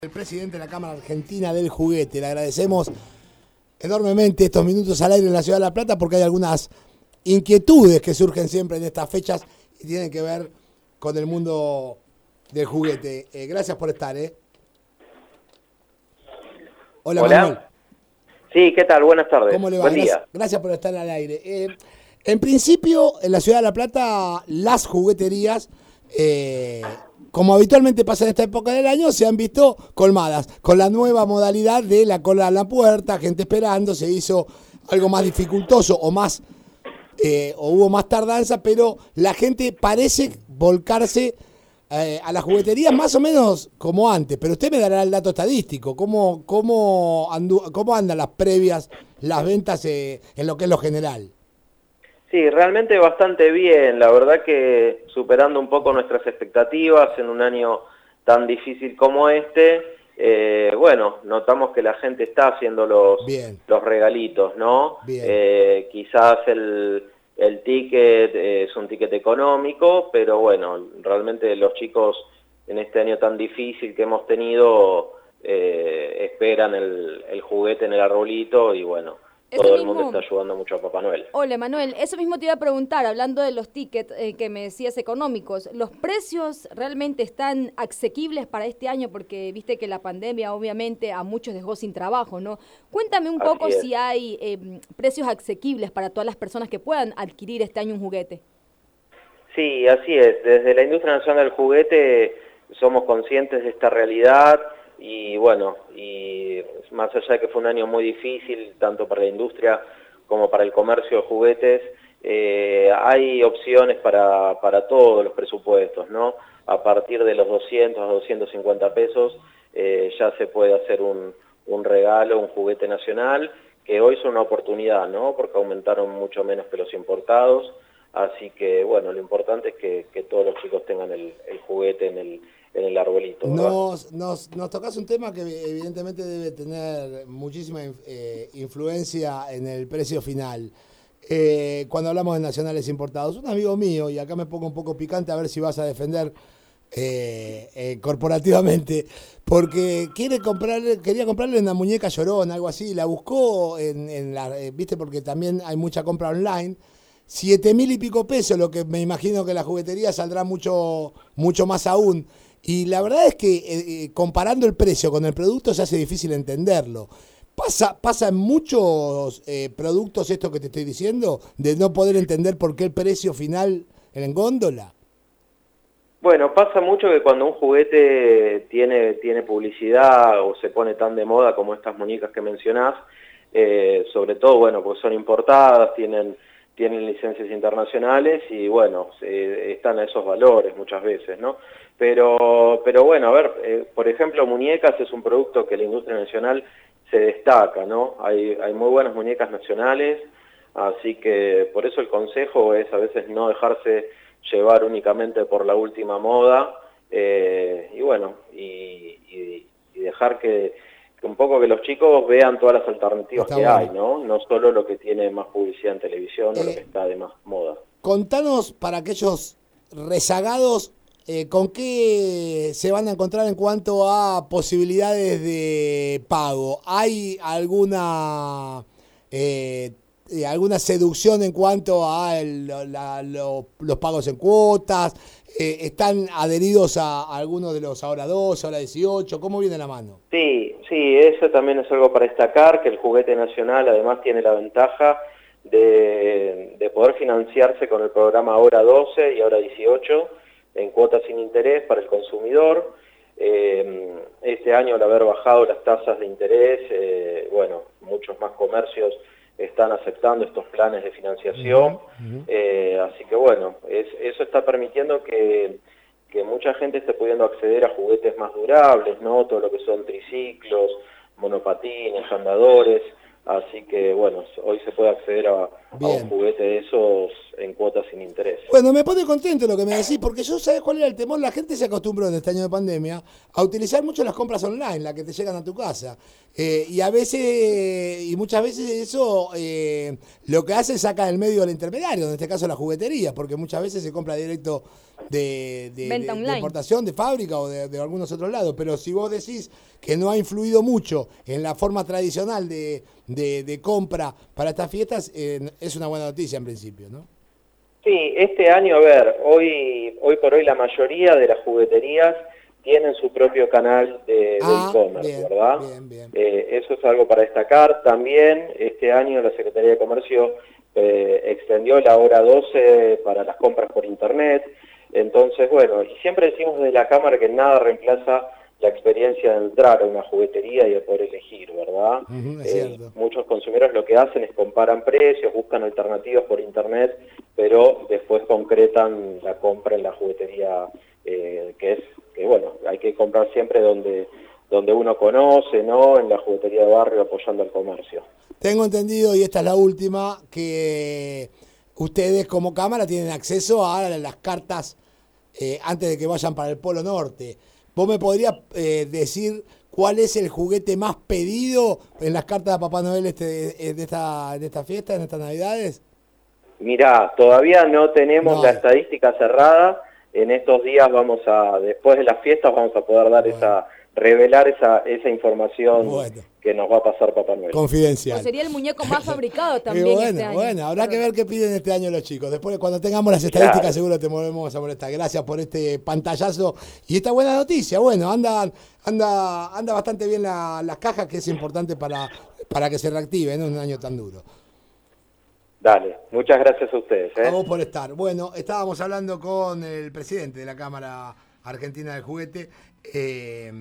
El presidente de la Cámara Argentina del Juguete. Le agradecemos enormemente estos minutos al aire en la Ciudad de La Plata porque hay algunas inquietudes que surgen siempre en estas fechas y tienen que ver con el mundo del juguete. Gracias por estar. Hola, Manuel. Sí, ¿qué tal? Buenas tardes. ¿Cómo le va? Buen día. Gracias por estar al aire. En principio, en la Ciudad de La Plata, las jugueterías, como habitualmente pasa en esta época del año, se han visto colmadas. Con la nueva modalidad de la cola a la puerta, gente esperando, se hizo algo más dificultoso o hubo más tardanza, pero la gente parece volcarse a las jugueterías más o menos como antes. Pero usted me dará el dato estadístico. ¿Cómo andan las previas, las ventas en lo que es lo general? Sí, realmente bastante bien, la verdad que superando un poco nuestras expectativas en un año tan difícil como este, bueno, notamos que la gente está haciendo los regalitos, ¿no? Quizás el ticket es un ticket económico, pero bueno, realmente los chicos en este año tan difícil que hemos tenido esperan el juguete en el arbolito y bueno, todo el mundo está ayudando mucho a Papá Noel. Hola, Manuel. Eso mismo te iba a preguntar, hablando de los tickets que me decías económicos. ¿Los precios realmente están asequibles para este año? Porque viste que la pandemia obviamente a muchos dejó sin trabajo, ¿no? Cuéntame un poco si hay precios asequibles para todas las personas que puedan adquirir este año un juguete. Sí, así es. Desde la industria nacional del juguete somos conscientes de esta realidad. Y bueno, y más allá de que fue un año muy difícil, tanto para la industria como para el comercio de juguetes, hay opciones para todos los presupuestos, ¿no? A partir de los 200 a 250 pesos ya se puede hacer un regalo, un juguete nacional, que hoy es una oportunidad, ¿no? Porque aumentaron mucho menos que los importados, así que bueno, lo importante es que todos los chicos tengan el juguete en el arbolito. Nos tocas un tema que evidentemente debe tener muchísima influencia en el precio final. Cuando hablamos de nacionales importados, un amigo mío, y acá me pongo un poco picante a ver si vas a defender corporativamente, porque quería comprarle una muñeca Llorona, algo así, la buscó viste, porque también hay mucha compra online. 7.000 y pico pesos, lo que me imagino que la juguetería saldrá mucho más aún. Y la verdad es que comparando el precio con el producto se hace difícil entenderlo. Pasa en muchos productos esto que te estoy diciendo, de no poder entender por qué el precio final en góndola. Bueno, pasa mucho que cuando un juguete tiene publicidad o se pone tan de moda como estas muñecas que mencionás, sobre todo, bueno, porque son importadas, tienen licencias internacionales y bueno, están a esos valores muchas veces, ¿no? Pero bueno, a ver, por ejemplo, muñecas es un producto que la industria nacional se destaca, ¿no? Hay muy buenas muñecas nacionales, así que por eso el consejo es a veces no dejarse llevar únicamente por la última moda, y bueno, y dejar que un poco que los chicos vean todas las alternativas que hay, ¿no? No solo lo que tiene más publicidad en televisión o lo que está de más moda. Contanos, para aquellos rezagados, ¿con qué se van a encontrar en cuanto a posibilidades de pago? ¿Hay alguna seducción en cuanto a los pagos en cuotas? ¿Están adheridos a algunos de los ahora 12, ahora 18? ¿Cómo viene la mano? Sí, eso también es algo para destacar, que el juguete nacional además tiene la ventaja de poder financiarse con el programa Ahora 12 y Ahora 18 en cuotas sin interés para el consumidor. Este año, al haber bajado las tasas de interés, bueno, muchos más comercios están aceptando estos planes de financiación, así que bueno, eso está permitiendo que mucha gente esté pudiendo acceder a juguetes más durables, ¿no? Todo lo que son triciclos, monopatines, andadores, así que bueno, hoy se puede acceder a un juguete de esos en cuotas sin interés. Bueno, me pone contento lo que me decís, porque yo, ¿sabés cuál era el temor? La gente se acostumbró en este año de pandemia a utilizar mucho las compras online, las que te llegan a tu casa. Y muchas veces eso lo que hace es sacar del medio al intermediario, en este caso la juguetería, porque muchas veces se compra directo Venta online. de importación, de fábrica o de algunos otros lados. Pero si vos decís que no ha influido mucho en la forma tradicional de compra para estas fiestas, es una buena noticia en principio, ¿no? Sí, este año, a ver, hoy por hoy la mayoría de las jugueterías tienen su propio canal de e-commerce, ¿verdad? Bien. Eso es algo para destacar. También este año la Secretaría de Comercio extendió la hora 12 para las compras por internet. Entonces, bueno, y siempre decimos desde la Cámara que nada reemplaza la experiencia de entrar a una juguetería y de poder elegir, ¿verdad? Es cierto. Muchos consumidores lo que hacen es comparan precios, buscan alternativas por internet, pero después concretan la compra en la juguetería, que bueno, hay que comprar siempre donde uno conoce, ¿no? En la juguetería de barrio, apoyando al comercio. Tengo entendido, y esta es la última, que ustedes como Cámara tienen acceso a las cartas antes de que vayan para el Polo Norte. ¿Vos me podrías decir cuál es el juguete más pedido en las cartas de Papá Noel de esta fiesta, en estas Navidades? Mirá, todavía no tenemos la estadística cerrada. En estos días después de las fiestas vamos a poder dar revelar esa información que nos va a pasar Papá Noel. Confidencial. Pues sería el muñeco más fabricado también este año. Bueno, habrá que ver qué piden este año los chicos. Después, cuando tengamos las estadísticas, seguro te volvemos a molestar. Gracias por este pantallazo y esta buena noticia. Bueno, anda bastante bien las cajas, que es importante para que se reactive en un año tan duro. Dale, muchas gracias a ustedes. A vos por estar. Bueno, estábamos hablando con el presidente de la Cámara Argentina del Juguete.